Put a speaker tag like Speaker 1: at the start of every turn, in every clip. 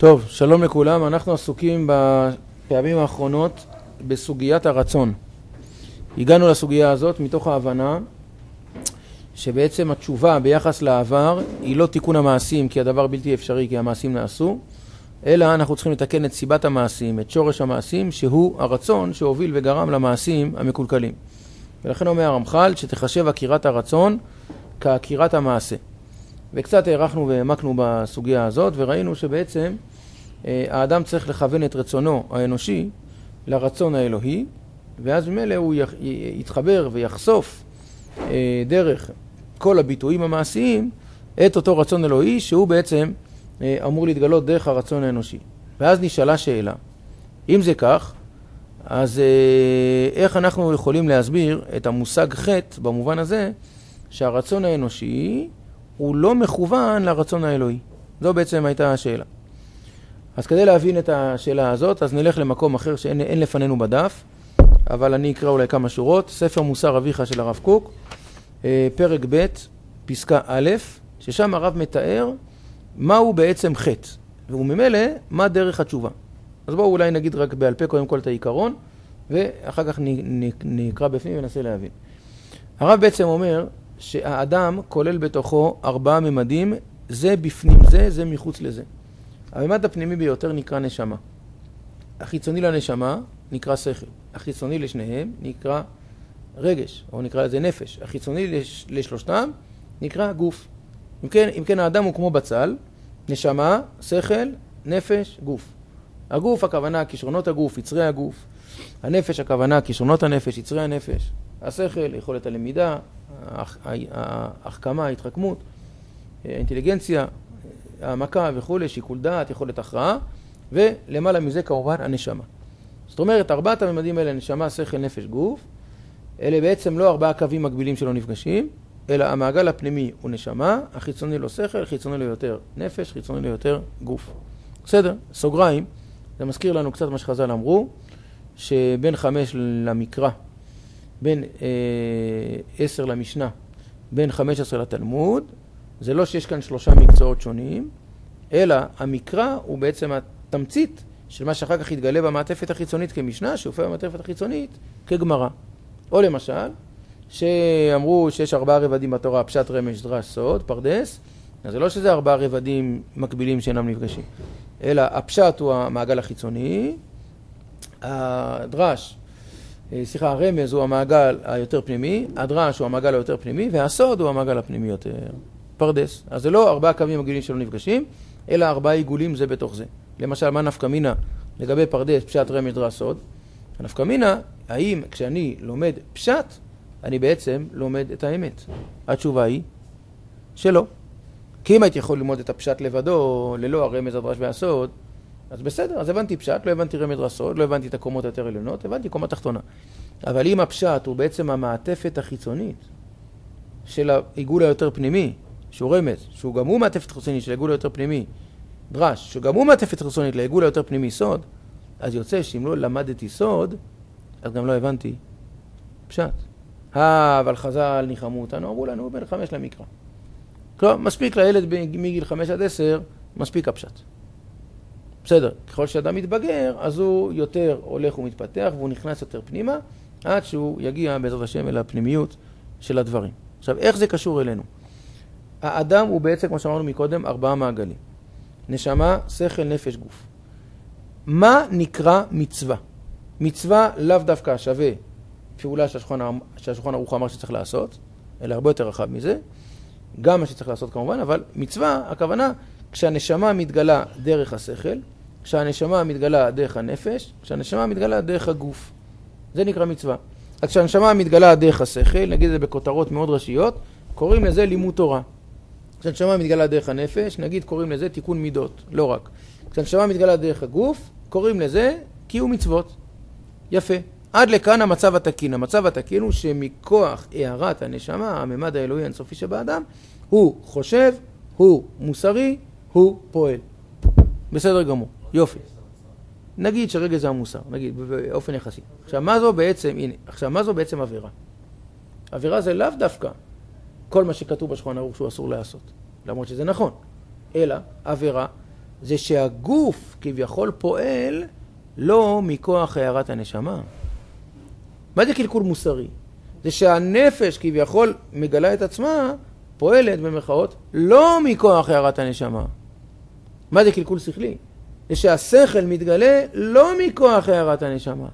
Speaker 1: טוב, שלום לכולם. אנחנו עסוקים בפעמים האחרונות בסוגיית הרצון. הגענו לסוגיה הזאת מתוך ההבנה שבעצם התשובה ביחס לעבר היא לא תיקון המעשים כי הדבר בלתי אפשרי כי המעשים נעשו, אלא אנחנו צריכים לתקן את סיבת המעשים, את שורש המעשים, שהוא הרצון שהוביל וגרם למעשים המקולקלים. ולכן אומר הרמח"ל שתחשב עקירת הרצון כעקירת המעשה. וקצת הערכנו והעמקנו בסוגיה הזאת וראינו שבעצם האדם צריך לכוון את רצונו האנושי לרצון האלוהי, ואז ממילא הוא יתחבר ויחשוף דרך כל הביטויים המעשיים את אותו רצון אלוהי שהוא בעצם אמור להתגלות דרך הרצון האנושי. ואז נשאלה שאלה, אם זה כך, אז איך אנחנו יכולים להסביר את המושג חטא במובן הזה שהרצון האנושי הוא לא מכוון לרצון האלוהי? זו בעצם הייתה השאלה. אז כדי להבין את השאלה הזאת, אז נלך למקום אחר שאין לפנינו בדף, אבל אני אקרא אולי כמה שורות. ספר מוסר אביך של הרב קוק, פרק ב', פסקה א', ששם הרב מתאר מהו בעצם חטא, וממילא מה דרך התשובה. אז בואו אולי נגיד רק בעל פה קודם כל את העיקרון, ואחר כך נקרא בפנים וננסה להבין. הרב בעצם אומר שהאדם כולל בתוכו 4 ממדים, זה בפנים זה, זה מחוץ לזה. הממד הפנימי ביותר נקרא נשמה. החיצוני לנשמה נקרא שכל. החיצוני לשניהם נקרא רגש, או נקרא לזה נפש. החיצוני לשלושתם נקרא גוף. אם כן האדם הוא כמו בצל, נשמה, שכל, נפש, גוף. הגוף הכוונה כישרונות הגוף, יצרי הגוף. הנפש הכוונה כישרונות הנפש, יצרי הנפש. השכל, יכולת הלמידה, ההחכמה, ההתחכמות, האינטליגנציה, העמקה וכו', שיקול דעת, יכולת הכרעה, ולמעלה מזה כמובן הנשמה. זאת אומרת, 4 הממדים האלה, נשמה, שכל, נפש, גוף, אלה בעצם לא 4 קווים מקבילים שלא נפגשים, אלא המעגל הפנימי הוא נשמה, החיצוני לו שכל, חיצוני לו יותר נפש, חיצוני לו יותר גוף. בסדר, סוגריים, זה מזכיר לנו קצת מה שחז"ל אמרו, שבין 5 למקרא, בין 10 למשנה, בין 15 לתלמוד, זה לא שיש כאן 3 מקצועות שונים, אלא המקרא הוא בעצם התמצית של מה שאחר כך יתגלה במעטפת החיצונית כמשנה, שהופיע במעטפת החיצונית כגמרא. או למשל, שאמרו שיש 4 רבדים בתורה, פשט, רמז, דרש, סוד, פרדס, אז זה לא שזה 4 רבדים מקבילים שאינם נפגשים, אלא הפשט הוא המעגל החיצוני, הרמז הוא המעגל היותר פנימי, הדרש הוא המעגל היותר פנימי, והסוד הוא המעגל הפנימי יותר פרדס. אז זה לא 4 קווים מקבילים שלא נפגשים, אלא 4 עיגולים זה בתוך זה. למשל, מה נפקא מינה לגבי פרדס, פשט, רמז, דרש, סוד? הנפקא מינה, האם כשאני לומד פשט, אני בעצם לומד את האמת? התשובה היא שלא. כי אם הייתי יכול ללמוד את הפשט לבדו, ללא הרמז, הדרש והסוד, אז בסדר, אז הבנתי פשט, לא הבנתי רמז, דרש, סוד, לא הבנתי את הקומות היותר עליונות, הבנתי קומה תחתונה. אבל אם הפשט הוא בעצם המעטפת החיצונית של העיגול היותר פנימי, שהוא רמז, שהוא גם הוא מעטפת חיצונית של העיגול היותר פנימי, דרש, שגם הוא מעטפת חיצונית לעיגול היותר פנימי, סוד, אז יוצא שאם לא למדתי סוד, אז גם לא הבנתי פשט. אבל חז"ל ניחמו אותנו, אמרו לנו בין 5 למקרא. כלומר, מספיק לילד מגיל 5 עד 10, מספיק הפשט. בסדר, ככל שאדם מתבגר, אז הוא יותר הולך ומתפתח, והוא נכנס יותר פנימה, עד שהוא יגיע בעזרת השם אל הפנימיות של הדברים. עכשיו, איך זה קשור אלינו? האדם הוא בעצם, כמו שאמרנו מקודם, 4 מעגלים. נשמה, שכל, נפש, גוף. מה נקרא מצווה? מצווה לאו דווקא שווה פעולה שהשולחן ערוך אמר שצריך לעשות, אלא הרבה יותר רחב מזה, גם מה שצריך לעשות כמובן, אבל מצווה, הכוונה, כשהנשמה מתגלה דרך השכל, כשהנשמה מתגלה דרך הנפש, כשהנשמה מתגלה דרך הגוף. זה נקרא מצווה. אז כשהנשמה מתגלה דרך השכל, נגיד את זה בכותרות מאוד ראשיות, קוראים לזה לימוד תורה. כשהנשמה מתגלה דרך הנפש, נגיד קוראים לזה תיקון מידות, לא רק. כשהנשמה מתגלה דרך הגוף, קוראים לזה קיום מצוות. יפה. עד לכאן המצב התקין. המצב התקין הוא שמכוח הערת הנשמה, הממד האלוהי האינסופי שבאדם, הוא חושב, הוא מוסרי, הוא פועל. בסדר גמור. יופי. נגיד שרגע זה המוסר, נגיד באופן יחסי. עכשיו מה זו בעצם עבירה? עבירה זה לאו דווקא כל מה שכתוב בשולחן ערוך שהוא אסור לעשות. למרות שזה נכון. אלא עבירה זה שהגוף כביכול פועל לא מכוח הערת הנשמה. מה זה קלקול מוסרי? זה שהנפש כביכול מגלה את עצמה, פועלת במרכאות, לא מכוח הערת הנשמה. מה זה קלקול שכלי? זה שהשכל מתגלה לא מכוח הערת הנשמה.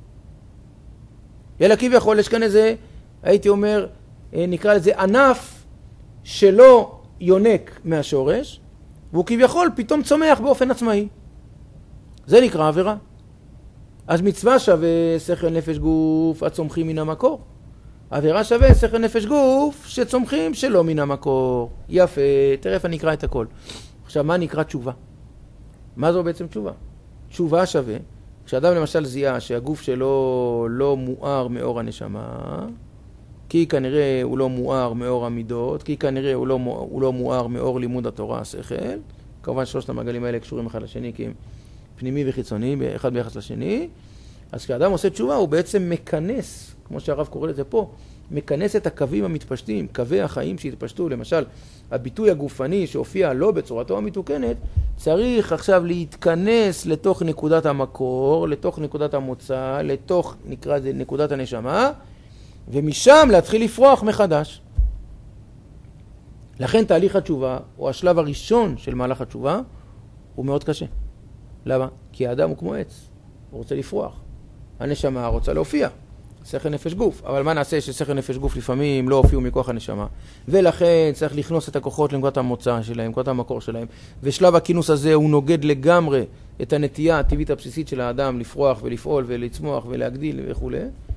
Speaker 1: אלא כביכול יש כאן איזה, הייתי אומר, נקרא לזה ענף שלא יונק מהשורש, והוא כביכול פתאום צומח באופן עצמאי. זה נקרא עבירה. אז מצווה שווה שכל נפש גוף הצומחים מן המקור. עבירה שווה שכל נפש גוף שצומחים שלא מן המקור. יפה, תראה אני אקרא את הכל. עכשיו, מה נקרא תשובה? מה זו בעצם תשובה? תשובה שווה, כשאדם למשל זיהה שהגוף שלו לא מואר מאור הנשמה, כי כנראה הוא לא מואר מאור המידות, כי כנראה הוא לא מואר מאור לימוד התורה השכל. כמובן שלושת המעגלים האלה קשורים אחד לשני, כי הם פנימי וחיצוני, אחד ביחס לשני. אז כשאדם עושה תשובה, הוא בעצם מכנס, כמו שהרב קורא לזה פה, מכנס את הקווים המתפשטים, קווי החיים שהתפשטו. למשל, הביטוי הגופני שהופיע לא בצורתו המתוקנת, צריך עכשיו להתכנס לתוך נקודת המקור, לתוך נקודת המוצא, לתוך, נקרא זה, נקודת הנשמה, ומשם להתחיל לפרוח מחדש. לכן תהליך התשובה, או השלב הראשון של מהלך התשובה, הוא מאוד קשה. למה? כי האדם הוא כמו עץ, הוא רוצה לפרוח. הנשמה רוצה להופיע, שכל נפש גוף. אבל מה נעשה ששכל נפש גוף לפעמים לא הופיעו מכוח הנשמה? ולכן צריך לכנוס את הכוחות לנקודת המוצא שלהם, נקודת המקור שלהם. ושלב הכינוס הזה הוא נוגד לגמרי את הנטייה הטבעית הבסיסית של האדם לפרוח ולפעול ולצמוח ולהגדיל וכו'.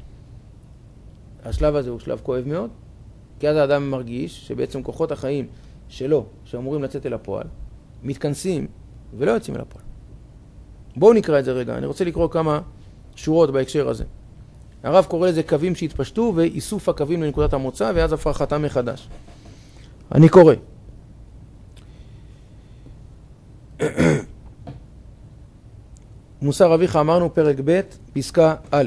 Speaker 1: השלב הזה הוא שלב כואב מאוד, כי אז האדם מרגיש שבעצם כוחות החיים שלו, שאמורים לצאת אל הפועל, מתכנסים ולא יוצאים אל הפועל. בואו נקרא את זה רגע, אני רוצה לקרוא כמה שורות בהקשר הזה. הרב קורא לזה קווים שהתפשטו ואיסוף הקווים לנקודת המוצא ואז הפרחתם מחדש. אני קורא. מוסר אביך אמרנו פרק ב' פסקה א'.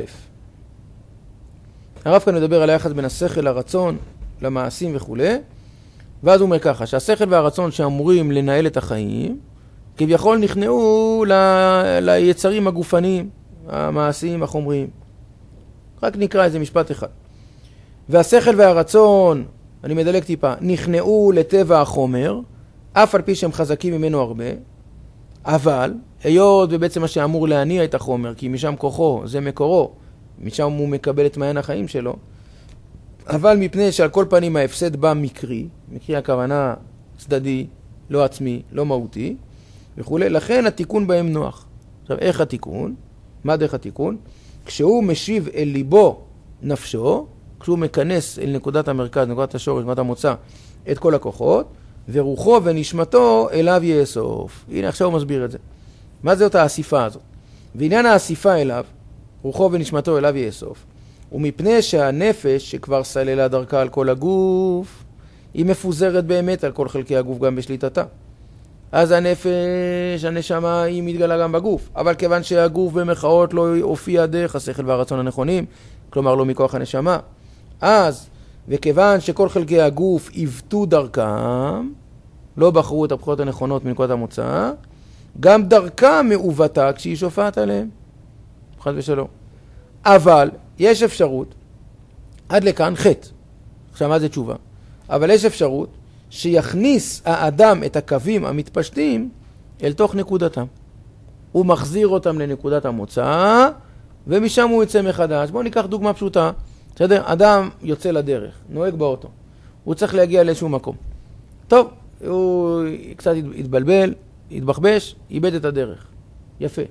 Speaker 1: הרב כאן מדבר על היחס בין השכל לרצון, למעשים וכו'. ואז הוא אומר ככה, שהשכל והרצון שאמורים לנהל את החיים, כביכול נכנעו ליצרים הגופניים, המעשיים, החומריים. רק נקרא איזה משפט אחד. והשכל והרצון, אני מדלג טיפה, נכנעו לטבע החומר, אף על פי שהם חזקים ממנו הרבה, אבל היות ובעצם מה שאמור להניע את החומר, כי משם כוחו, זה מקורו, משם הוא מקבל את מעיין החיים שלו, אבל מפני שעל כל פנים ההפסד בא מקרי, מקרי הכוונה צדדי, לא עצמי, לא מהותי, וכו', לכן התיקון בהם נוח. עכשיו, איך התיקון? מה דרך התיקון? כשהוא משיב אל ליבו נפשו, כשהוא מכנס אל נקודת המרכז, נקודת השורש, נקודת המוצא, את כל הכוחות, ורוחו ונשמתו אליו יאסוף. הנה עכשיו הוא מסביר את זה. מה זה אותה האסיפה הזאת? ועניין האסיפה אליו, רוחו ונשמתו אליו יאסוף, ומפני שהנפש שכבר סללה דרכה על כל הגוף, היא מפוזרת באמת על כל חלקי הגוף גם בשליטתה. אז הנפש, הנשמה, היא מתגלה גם בגוף. אבל כיוון שהגוף במחאות לא הופיע דרך השכל והרצון הנכונים, כלומר לא מכוח הנשמה, אז, וכיוון שכל חלקי הגוף עיוותו דרכם, לא בחרו את הבחירות הנכונות מנקודת המוצא, גם דרכה מעוותה כשהיא שופעת עליהם. חד ושלום. אבל יש אפשרות, עד לכאן חטא. עכשיו מה זה תשובה? אבל יש אפשרות שיכניס האדם את הקווים המתפשטים אל תוך נקודתם. הוא מחזיר אותם לנקודת המוצא, ומשם הוא יצא מחדש. בואו ניקח דוגמה פשוטה. בסדר? אדם יוצא לדרך, נוהג באוטו. הוא צריך להגיע לאיזשהו מקום. טוב, הוא קצת התבלבל, התבחבש, איבד את הדרך. יפה.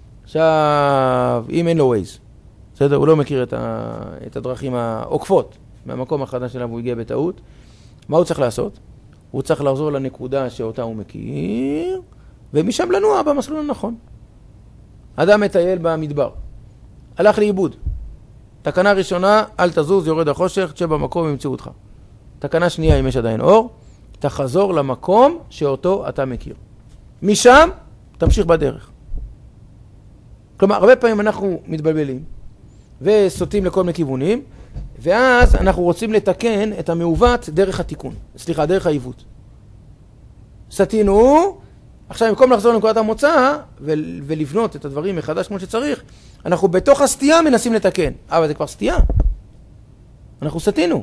Speaker 1: עכשיו, אם אין לו ווייז, בסדר? הוא לא מכיר את הדרכים העוקפות מהמקום החדש שלו, הוא הגיע בטעות. מה הוא צריך לעשות? הוא צריך לחזור לנקודה שאותה הוא מכיר, ומשם לנוע במסלול הנכון. אדם מטייל במדבר. הלך לאיבוד. תקנה ראשונה, אל תזוז, יורד החושך, תשב במקום ימצאו אותך. תקנה שנייה, אם יש עדיין אור, תחזור למקום שאותו אתה מכיר. משם, תמשיך בדרך. כלומר, הרבה פעמים אנחנו מתבלבלים, וסוטים לכל מיני כיוונים, ואז אנחנו רוצים לתקן את המעוות דרך התיקון. סליחה, דרך העיוות. סתינו, עכשיו, במקום לחזור לנקודת המוצא ולבנות את הדברים מחדש כמו שצריך, אנחנו בתוך הסטייה מנסים לתקן. אבל זה כבר סטייה. אנחנו סטינו.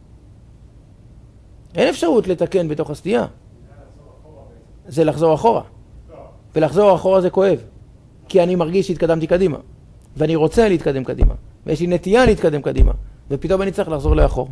Speaker 1: אין אפשרות לתקן בתוך הסטייה. זה לחזור אחורה. ולחזור אחורה זה כואב. כי אני מרגיש שהתקדמתי קדימה. ואני רוצה להתקדם קדימה. ויש לי נטייה להתקדם קדימה. ופתאום אני צריך לחזור לאחור.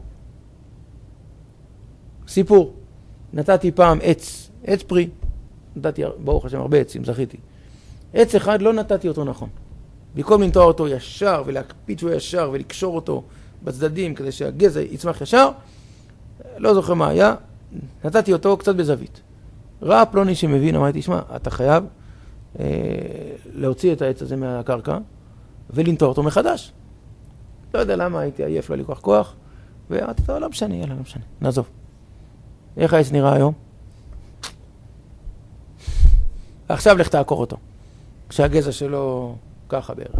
Speaker 1: סיפור. נתתי פעם עץ פרי. נתתי, ברוך השם, הרבה עצים, זכיתי. עץ אחד לא נתתי אותו נכון. במקום לנטוע אותו ישר ולהקפיד שהוא ישר ולקשור אותו בצדדים כדי שהגזע יצמח ישר, לא זוכר מה היה, נתתי אותו קצת בזווית. ראה פלוני שמבין, אמרתי, תשמע, אתה חייב להוציא את העץ הזה מהקרקע ולנטוע אותו מחדש. לא יודע למה, הייתי עייף, לא לי כוח, ואמרתי, לא משנה, יאללה, לא משנה, נעזוב. איך העץ נראה היום? עכשיו לך תעקור אותו, כשהגזע שלו ככה בערך.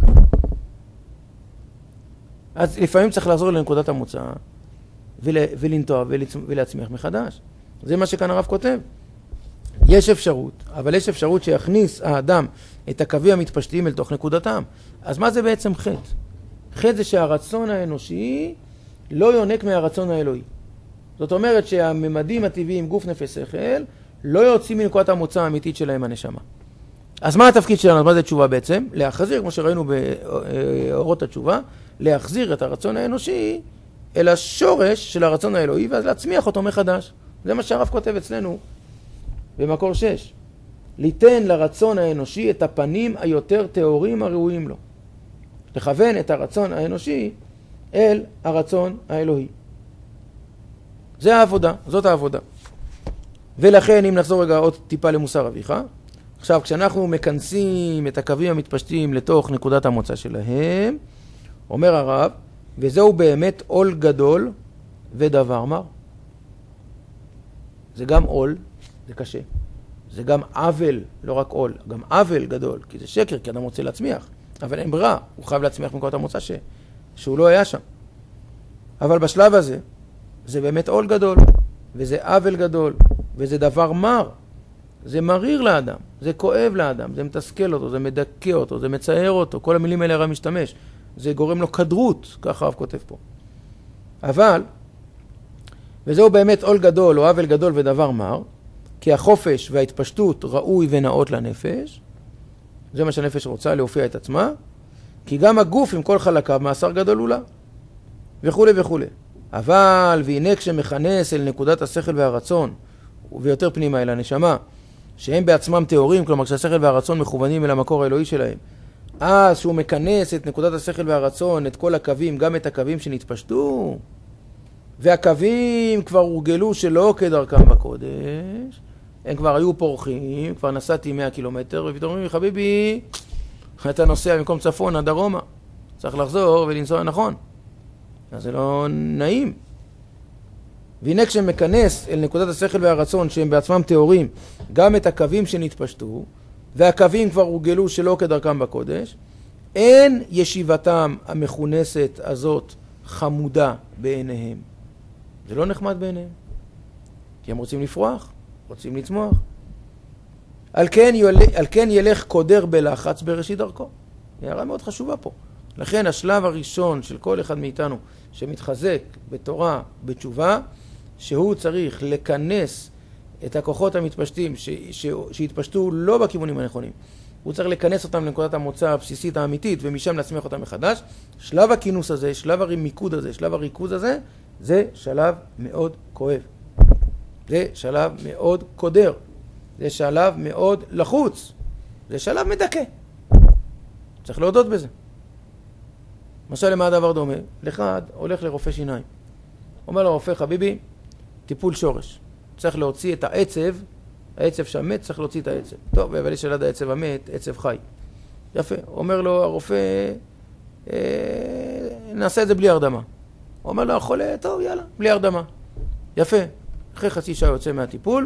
Speaker 1: אז לפעמים צריך לחזור לנקודת המוצא ולנטוע ולהצמיח מחדש. זה מה שכאן הרב כותב. יש אפשרות, אבל יש אפשרות שיכניס האדם את הקווים המתפשטים אל תוך נקודתם. אז מה זה בעצם חטא? חטא זה שהרצון האנושי לא יונק מהרצון האלוהי. זאת אומרת שהממדים הטבעיים, גוף, נפש, שכל, לא יוצאים מנקודת המוצא האמיתית שלהם הנשמה. אז מה התפקיד שלנו? מה זה תשובה בעצם? להחזיר, כמו שראינו באורות התשובה, להחזיר את הרצון האנושי אל השורש של הרצון האלוהי, ואז להצמיח אותו מחדש. זה מה שהרב כותב אצלנו במקור 6. ליתן לרצון האנושי את הפנים היותר טהורים הראויים לו. לכוון את הרצון האנושי אל הרצון האלוהי. זה העבודה, זאת העבודה. ולכן, אם נחזור רגע עוד טיפה למוסר אביך, עכשיו, כשאנחנו מכנסים את הקווים המתפשטים לתוך נקודת המוצא שלהם, אומר הרב, וזהו באמת עול גדול ודבר מר. זה גם עול, זה קשה. זה גם עוול, לא רק עול, גם עוול גדול, כי זה שקר, כי אדם רוצה להצמיח. אבל אין ברירה, הוא חייב להצמיח מנקודת המוצא שהוא לא היה שם. אבל בשלב הזה, זה באמת עול גדול, וזה עוול גדול, וזה דבר מר. זה מריר לאדם, זה כואב לאדם, זה מתסכל אותו, זה מדכא אותו, זה מצער אותו, כל המילים האלה הרב משתמש. זה גורם לו כדרות, ככה הרב כותב פה. אבל, וזהו באמת עול גדול או עוול גדול ודבר מר, כי החופש וההתפשטות ראוי ונאות לנפש, זה מה שהנפש רוצה, להופיע את עצמה, כי גם הגוף עם כל חלקיו מאסר גדול הוא לה, וכו' וכו'. אבל, והנה כשמכנס אל נקודת השכל והרצון, ויותר פנימה אל הנשמה, שהם בעצמם תיאורים, כלומר כשהשכל והרצון מכוונים אל המקור האלוהי שלהם, אז שהוא מכנס את נקודת השכל והרצון, את כל הקווים, גם את הקווים שנתפשטו, והקווים כבר הורגלו שלא כדרכם בקודש, הם כבר היו פורחים, כבר נסעתי 100 קילומטר, ופתאום אומרים לי, חביבי, אתה נוסע במקום צפון עד דרומה, צריך לחזור ולנסוע נכון. אז זה לא נעים. והנה כשמכנס אל נקודת השכל והרצון שהם בעצמם תיאורים גם את הקווים שנתפשטו והקווים כבר הורגלו שלא כדרכם בקודש, אין ישיבתם המכונסת הזאת חמודה בעיניהם. זה לא נחמד בעיניהם. כי הם רוצים לפרוח, רוצים לצמוח. על כן ילך קודר בלחץ בראשית דרכו. הערה מאוד חשובה פה. לכן השלב הראשון של כל אחד מאיתנו שמתחזק בתורה, בתשובה, שהוא צריך לכנס את הכוחות המתפשטים שהתפשטו לא בכיוונים הנכונים. הוא צריך לכנס אותם לנקודת המוצא הבסיסית האמיתית ומשם להצמיח אותם מחדש. שלב הכינוס הזה, שלב המיקוד הזה, שלב הריכוז הזה, זה שלב מאוד כואב. זה שלב מאוד קודר. זה שלב מאוד לחוץ. זה שלב מדכא. צריך להודות בזה. למשל, למה הדבר דומה? אחד הולך לרופא שיניים. אומר לרופא, חביבי, טיפול שורש. צריך להוציא את העצב שהמת, צריך להוציא את העצב. טוב, אבל יש ליד העצב המת, עצב חי. יפה. אומר לו הרופא, נעשה את זה בלי הרדמה. אומר לו, החולה, טוב, יאללה, בלי הרדמה. יפה. אחרי חצי שעה יוצא מהטיפול,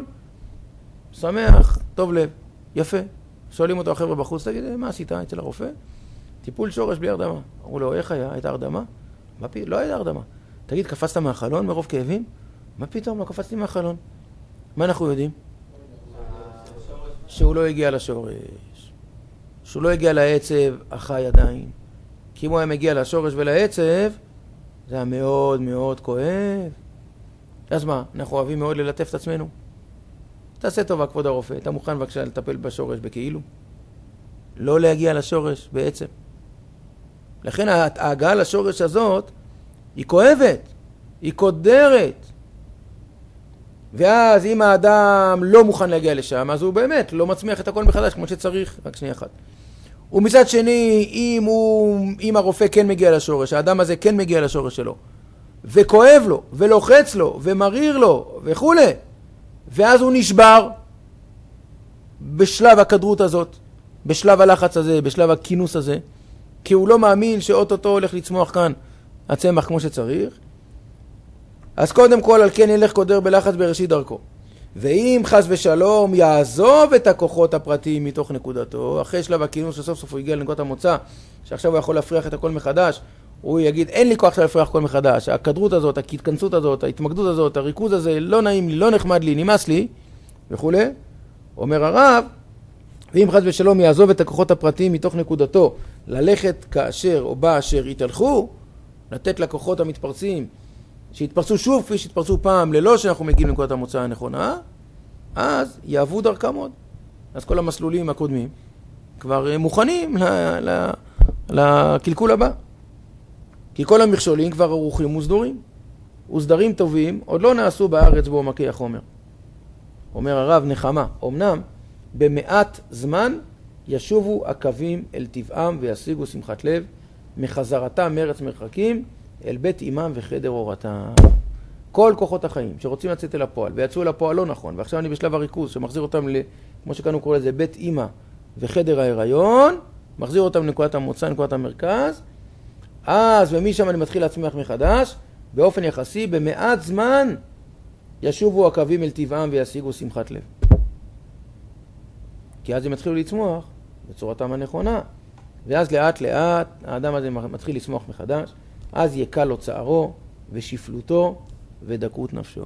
Speaker 1: שמח, טוב לב, יפה. שואלים אותו החבר'ה בחוץ, תגיד, מה עשית אצל הרופא? טיפול שורש בלי הרדמה. אמרו לו, איך היה? הייתה הרדמה? לא הייתה הרדמה. תגיד, קפצת מהחלון מרוב כאבים? מה פתאום? לא קפצתי מהחלון. מה אנחנו יודעים? שהוא לא הגיע לשורש, שהוא לא הגיע לעצב החי עדיין. כי אם הוא היה מגיע לשורש ולעצב, זה היה מאוד מאוד כואב. אז מה, אנחנו אוהבים מאוד ללטף את עצמנו. תעשה טובה, כבוד הרופא, אתה מוכן בבקשה לטפל בשורש בכאילו? לא להגיע לשורש בעצם. לכן ההגעה לשורש הזאת היא כואבת, היא קודרת. ואז אם האדם לא מוכן להגיע לשם, אז הוא באמת לא מצמיח את הכל מחדש כמו שצריך. רק שנייה אחת. ומצד שני, אם הרופא כן מגיע לשורש, האדם הזה כן מגיע לשורש שלו, וכואב לו, ולוחץ לו, ומריר לו, וכו', ואז הוא נשבר בשלב הכדרות הזאת, בשלב הלחץ הזה, בשלב הכינוס הזה, כי הוא לא מאמין שאוטוטו הולך לצמוח כאן הצמח כמו שצריך. אז קודם כל על כן ילך קודר בלחץ בראשית דרכו. ואם חס ושלום יעזוב את הכוחות הפרטיים מתוך נקודתו, אחרי שלב הכינוס שסוף סוף הוא הגיע לנקודת המוצא, שעכשיו הוא יכול להפריח את הכל מחדש, הוא יגיד אין לי כוח של להפריח הכל מחדש, הכדרות הזאת, ההתכנסות הזאת, ההתמקדות הזאת, הריכוז הזה, לא נעים לי, לא נחמד לי, נמאס לי, וכו'. אומר הרב, ואם חס ושלום יעזוב את הכוחות הפרטיים מתוך נקודתו, ללכת כאשר או באשר יתהלכו, לתת לכוחות המתפרצים, שיתפרצו שוב כפי שהתפרצו פעם, ללא שאנחנו מגיעים לנקודת המוצא הנכונה, אז יעבו דרכם עוד. אז כל המסלולים הקודמים כבר מוכנים לקלקול הבא. כי כל המכשולים כבר ערוכים וסדורים. וסדרים טובים עוד לא נעשו בארץ בו מקי החומר. אומר הרב נחמה, אמנם במעט זמן ישובו הקווים אל טבעם וישיגו שמחת לב, מחזרתם מארץ מרחקים, אל בית אימם וחדר אורתם. כל כוחות החיים שרוצים לצאת אל הפועל ויצאו אל הפועל לא נכון, ועכשיו אני בשלב הריכוז שמחזיר אותם כמו שכאן הוא קורא לזה בית אימא וחדר ההיריון, מחזיר אותם לנקודת המוצא, נקודת המרכז, אז ומשם אני מתחיל להצמיח מחדש, באופן יחסי במעט זמן ישובו הקווים אל טבעם וישיגו שמחת לב. כי אז הם יתחילו לצמוח בצורתם הנכונה, ואז לאט לאט האדם הזה מתחיל לצמוח מחדש, אז יקל לו צערו ושפלותו ודקות נפשו.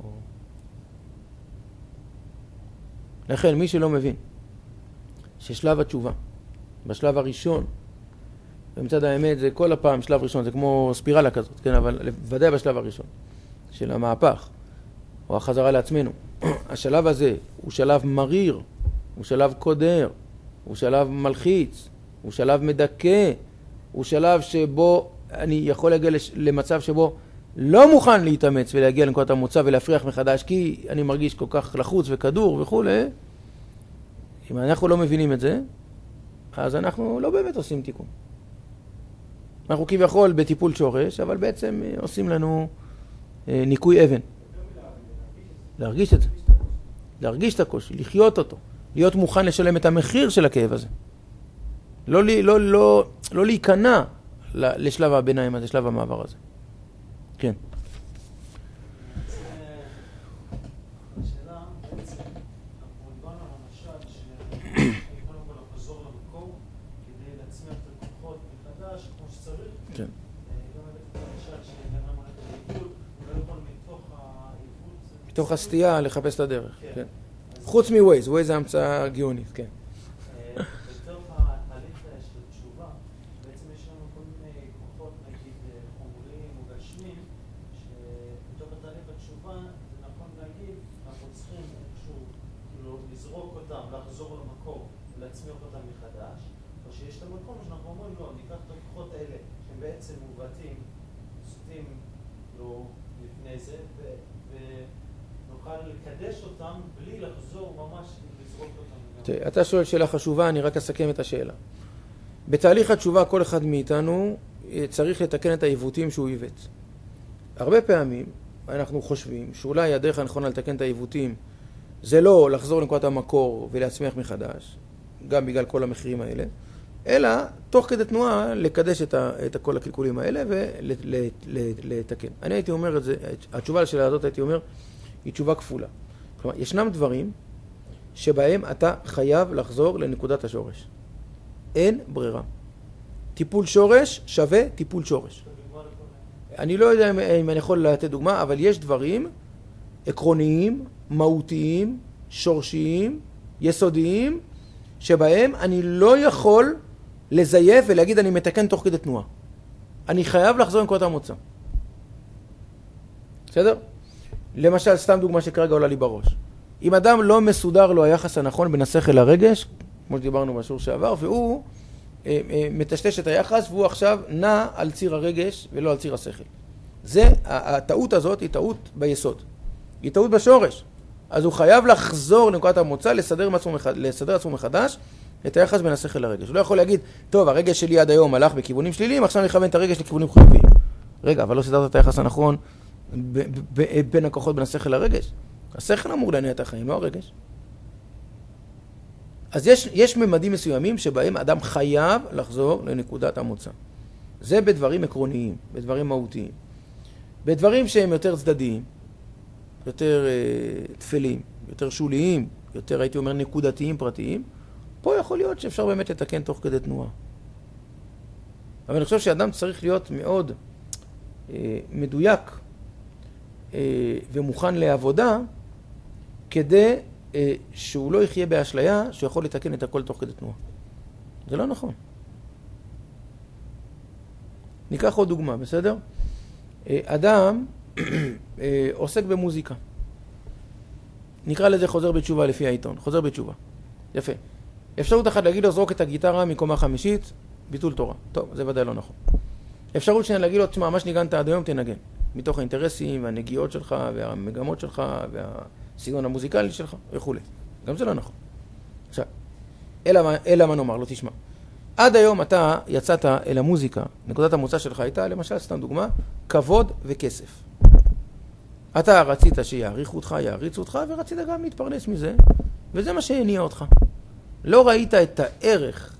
Speaker 1: לכן מי שלא מבין ששלב התשובה בשלב הראשון, ומצד האמת זה כל הפעם שלב ראשון, זה כמו ספירלה כזאת, כן? אבל ודאי בשלב הראשון של המהפך או החזרה לעצמנו, השלב הזה הוא שלב מריר, הוא שלב קודר, הוא שלב מלחיץ, הוא שלב מדכא, הוא שלב שבו אני יכול להגיע למצב שבו לא מוכן להתאמץ ולהגיע לנקודת המוצא ולהפריח מחדש, כי אני מרגיש כל כך לחוץ וכדור וכו'. אם אנחנו לא מבינים את זה, אז אנחנו לא באמת עושים תיקון. אנחנו כביכול בטיפול שורש, אבל בעצם עושים לנו ניקוי אבן. להרגיש את זה. להרגיש את הקושי, לחיות אותו. להיות מוכן לשלם את המחיר של הכאב הזה. לא להיכנע לשלב הביניים הזה, שלב המעבר הזה. כן.
Speaker 2: השאלה, בעצם, אנחנו דיברנו על המשל שקודם כל לחזור למקור כדי להצמיח את הכוחות מחדש כמו שצריך.
Speaker 1: כן.
Speaker 2: גם הבאתי את המשל שגנם הולך לעיגול, הוא לא יכול מתוך העיוות...
Speaker 1: מתוך הסטייה לחפש את הדרך, כן. חוץ מווייז, ווייז זה המצאה גאונית, כן.
Speaker 2: בתוך התהליך של התשובה, בעצם יש לנו כל מיני כוחות, נגיד חומריים או גשמים, שבתוך התהליך התשובה, זה נכון להגיד, אנחנו צריכים איכשהו לזרוק אותם, לחזור למקור, להצמיח אותם מחדש, או שיש את המקום שאנחנו אומרים, לא, ניקח את הכוחות האלה, שהם בעצם מובטים, סוטים לפני זה, ונוכל לקדש אותם בלי לחזור ממש לזרוק אותם.
Speaker 1: אתה שואל שאלה חשובה, אני רק אסכם את השאלה. בתהליך התשובה כל אחד מאיתנו צריך לתקן את העיוותים שהוא עיוות. הרבה פעמים אנחנו חושבים שאולי הדרך הנכונה לתקן את העיוותים זה לא לחזור לנקודת המקור ולהצמיח מחדש, גם בגלל כל המחירים האלה, אלא תוך כדי תנועה לקדש את כל הקלקולים האלה ולתקן. אני הייתי אומר את זה, התשובה לשאלה הזאת הייתי אומר, היא תשובה כפולה. כלומר, ישנם דברים שבהם אתה חייב לחזור לנקודת השורש. אין ברירה. טיפול שורש שווה טיפול שורש. אני לא יודע אם אני יכול לתת דוגמה, אבל יש דברים עקרוניים, מהותיים, שורשיים, יסודיים שבהם אני לא יכול לזייף ולהגיד אני מתקן תוך כדי תנועה. אני חייב לחזור לנקודת המוצא. בסדר? למשל, סתם דוגמה שכרגע עולה לי בראש. אם אדם לא מסודר לו היחס הנכון בין השכל לרגש, כמו שדיברנו בשיעור שעבר, והוא מטשטש את היחס, והוא עכשיו נע על ציר הרגש ולא על ציר השכל. הטעות הזאת היא טעות ביסוד. היא טעות בשורש. אז הוא חייב לחזור לנקודת המוצא, לסדר עצמו מחדש את היחס בין השכל לרגש. הוא לא יכול להגיד, טוב, הרגש שלי עד היום הלך בכיוונים שליליים, עכשיו אני מכוון את הרגש לכיוונים חיוביים. רגע, אבל לא סדרת את היחס הנכון בין הכוחות בין השכל לרגש. השכל אמור להניע את החיים, לא הרגש. אז יש ממדים מסוימים שבהם אדם חייב לחזור לנקודת המוצא. זה בדברים עקרוניים, בדברים מהותיים. בדברים שהם יותר צדדיים, יותר תפלים, יותר שוליים, יותר הייתי אומר נקודתיים פרטיים, פה יכול להיות שאפשר באמת לתקן תוך כדי תנועה. אבל אני חושב שאדם צריך להיות מאוד מדויק ומוכן לעבודה כדי שהוא לא יחיה באשליה שהוא יכול לתקן את הכל תוך כדי תנועה. זה לא נכון. ניקח עוד דוגמה, בסדר? אדם עוסק במוזיקה. נקרא לזה חוזר בתשובה לפי העיתון. חוזר בתשובה. יפה. אפשרות אחת להגיד לו זרוק את הגיטרה מקומה חמישית, ביטול תורה. טוב, זה ודאי לא נכון. אפשרות שנייה להגיד לו, תשמע, מה שניגנת עד היום תנגן. מתוך האינטרסים והנגיעות שלך והמגמות שלך והסגנון המוזיקלי שלך וכו'. גם זה לא נכון. עכשיו, אלא מה נאמר לו, תשמע. עד היום אתה יצאת אל המוזיקה, נקודת המוצא שלך הייתה, למשל, סתם דוגמה, כבוד וכסף. אתה רצית שיעריכו אותך, יעריצו אותך, ורצית גם להתפרנס מזה, וזה מה שהניע אותך. לא ראית את הערך,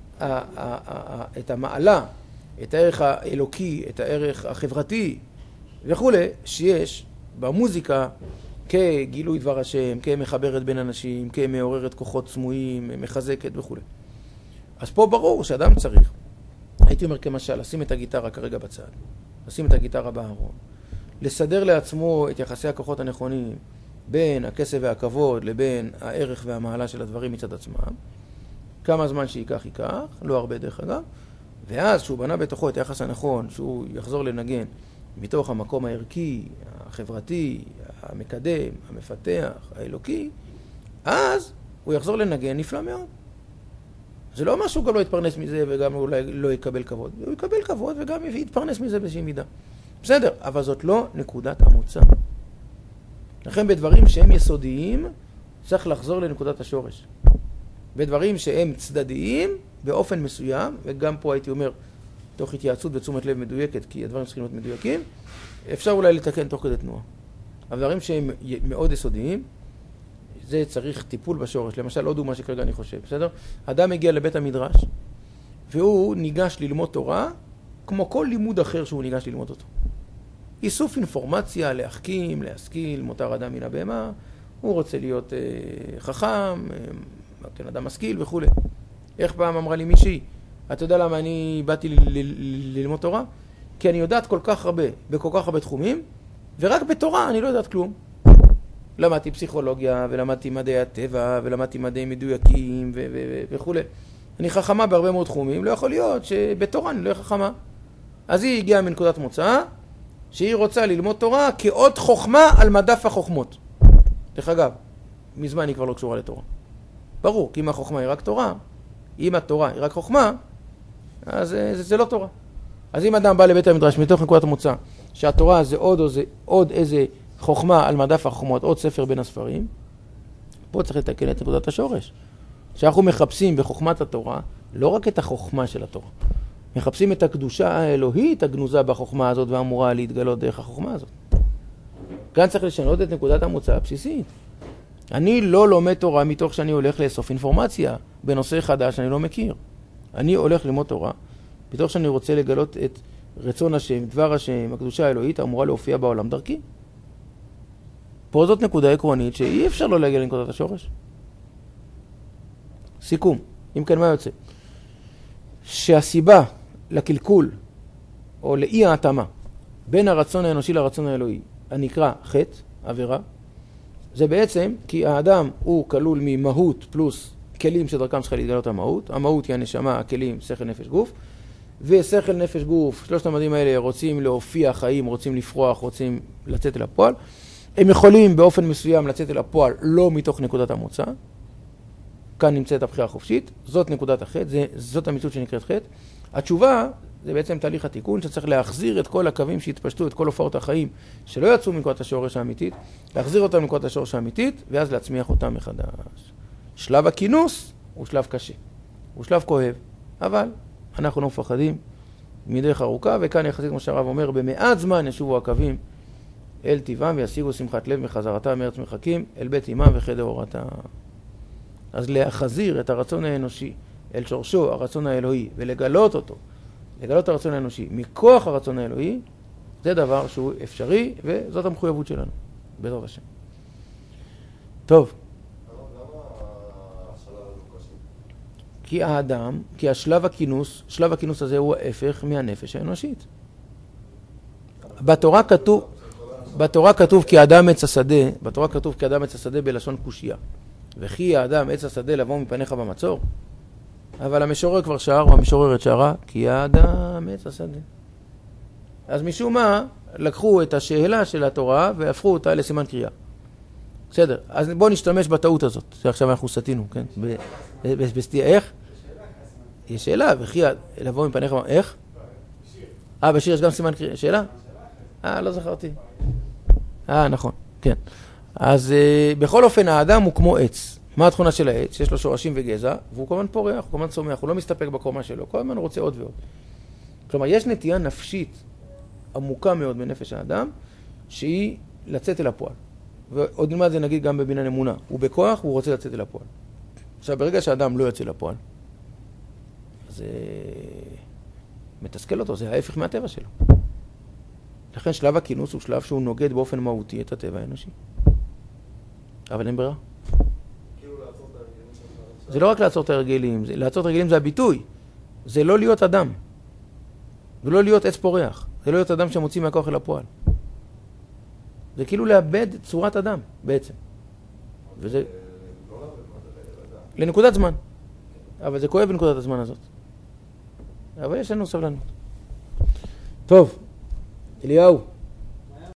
Speaker 1: את המעלה, את הערך האלוקי, את הערך החברתי וכו', שיש במוזיקה כגילוי דבר השם, כמחברת בין אנשים, כמעוררת כוחות סמויים, מחזקת וכו'. אז פה ברור שאדם צריך, הייתי אומר כמשל, לשים את הגיטרה כרגע בצד, לשים את הגיטרה בארון, לסדר לעצמו את יחסי הכוחות הנכונים בין הכסף והכבוד לבין הערך והמעלה של הדברים מצד עצמם, כמה זמן שייקח, לא הרבה דרך אגב, ואז שהוא בנה בתוכו את היחס הנכון, שהוא יחזור לנגן מתוך המקום הערכי, החברתי, המקדם, המפתח, האלוקי, אז הוא יחזור לנגן נפלא מאוד. זה לא משהו גם לא יתפרנס מזה וגם אולי לא יקבל כבוד. הוא יקבל כבוד וגם יתפרנס מזה באיזושהי מידה. בסדר, אבל זאת לא נקודת המוצא. לכן בדברים שהם יסודיים צריך לחזור לנקודת השורש. בדברים שהם צדדיים באופן מסוים, וגם פה הייתי אומר תוך התייעצות ותשומת לב מדויקת, כי הדברים צריכים להיות מדויקים, אפשר אולי לתקן תוך כדי תנועה. אבל דברים שהם מאוד יסודיים, זה צריך טיפול בשורש. למשל, עוד דוגמה שכרגע אני חושב, בסדר? אדם מגיע לבית המדרש, והוא ניגש ללמוד תורה, כמו כל לימוד אחר שהוא ניגש ללמוד אותו. איסוף אינפורמציה, להחכים, להשכיל, מותר אדם מן הבהמה, הוא רוצה להיות חכם, כן, אדם משכיל וכו'. איך פעם אמרה לי מישהי, אתה יודע למה אני באתי ללמוד תורה? כי אני יודעת כל כך הרבה, בכל כך הרבה תחומים, ורק בתורה אני לא יודעת כלום. למדתי פסיכולוגיה, ולמדתי מדעי הטבע, ולמדתי מדעי מדויקים, וכו'. אני חכמה בהרבה מאוד תחומים, לא יכול להיות שבתורה אני לא חכמה. אז היא הגיעה מנקודת מוצא, שהיא רוצה ללמוד תורה כעוד חוכמה על מדף החוכמות. דרך אגב, מזמן היא כבר לא קשורה לתורה. ברור, כי אם החוכמה היא רק תורה, אם התורה היא רק חוכמה, אז זה לא תורה. אז אם אדם בא לבית המדרש מתוך נקודת המוצא, שהתורה זה עוד איזה חוכמה על מדף החוכמות, עוד ספר בין הספרים, פה צריך לתקן את נקודת השורש. שאנחנו מחפשים בחוכמת התורה, לא רק את החוכמה של התורה, מחפשים את הקדושה האלוהית הגנוזה בחוכמה הזאת ואמורה להתגלות דרך החוכמה הזאת. כאן צריך לשנות את נקודת המוצא הבסיסית. אני לא לומד תורה מתוך שאני הולך לאסוף אינפורמציה בנושא חדש שאני לא מכיר. אני הולך ללמוד תורה מתוך שאני רוצה לגלות את רצון השם, דבר השם, הקדושה האלוהית אמורה להופיע בעולם דרכי. פה זאת נקודה עקרונית שאי אפשר לא להגיע לנקודת השורש. סיכום, אם כן מה יוצא? שהסיבה לקלקול או לאי ההתאמה בין הרצון האנושי לרצון האלוהי הנקרא חטא, עבירה, זה בעצם כי האדם הוא כלול ממהות פלוס כלים שדרכם צריכה להתגלות המהות. המהות היא הנשמה, הכלים, שכל, נפש, גוף. ושכל, נפש, גוף, שלושת המדעים האלה רוצים להופיע חיים, רוצים לפרוח, רוצים לצאת אל הפועל. הם יכולים באופן מסוים לצאת אל הפועל לא מתוך נקודת המוצא. כאן נמצאת הבחירה החופשית, זאת נקודת החטא, זאת המציאות שנקראת חטא. התשובה זה בעצם תהליך התיקון שצריך להחזיר את כל הקווים שהתפשטו, את כל הופעות החיים שלא יצאו מנקודת השורש האמיתית, להחזיר אותם מנקודת השורש האמיתית ואז להצמיח אותם מחדש. שלב הכינוס הוא שלב קשה, הוא שלב כואב, אבל אנחנו לא מפחדים מדרך ארוכה, וכאן יחסית כמו שהרב אומר, במעט זמן ישובו הקווים אל טבעם וישיגו שמחת לב מחזרתם מארץ מרחקים אל בית אמם וחדר אורתם. אז להחזיר את הרצון האנושי אל שורשו, הרצון האלוהי, ולגלות אותו, לגלות הרצון האנושי מכוח הרצון האלוהי, זה דבר שהוא אפשרי, וזאת המחויבות שלנו, בעזרת השם. טוב. כי האדם, כי השלב הכינוס, שלב הכינוס הזה הוא ההפך מהנפש האנושית. בתורה כתוב כי האדם עץ השדה, בתורה כתוב כי האדם עץ השדה בלשון קושיה. וכי האדם עץ השדה לבוא מפניך במצור. אבל המשורר כבר שר, או המשוררת שרה, כי האדם עץ השדה. אז משום מה, לקחו את השאלה של התורה והפכו אותה לסימן קריאה. בסדר, אז בואו נשתמש בטעות הזאת, שעכשיו אנחנו סתינו, כן? בסתייה, איך? יש שאלה, וכי לבוא מפניך, איך? בשיר יש גם סימן קריאה, שאלה? לא זכרתי. נכון, כן. אז בכל אופן, האדם הוא כמו עץ. מה התכונה של העץ? שיש לו שורשים וגזע, והוא כל הזמן פורח, הוא כל הזמן צומח, הוא לא מסתפק בקומה שלו, כל הזמן הוא רוצה עוד ועוד. כלומר, יש נטייה נפשית עמוקה מאוד בנפש האדם, שהיא לצאת אל הפועל. ועוד נלמד זה נגיד גם בבניין אמונה. הוא בכוח, הוא רוצה לצאת אל הפועל. עכשיו, ברגע שהאדם לא יוצא לפועל, זה מתסכל אותו, זה ההפך מהטבע שלו. לכן שלב הכינוס הוא שלב שהוא נוגד באופן מהותי את הטבע האנושי. אבל אין ברירה. זה לא רק לעצור את ההרגלים, לעצור את ההרגלים זה הביטוי. זה לא להיות אדם. זה לא להיות עץ פורח. זה לא להיות אדם שמוציא מהכוח אל הפועל. זה כאילו לאבד צורת אדם בעצם. וזה לנקודת זמן. אבל זה כואב בנקודת הזמן הזאת. אבל יש לנו סבלנות. טוב, אליהו.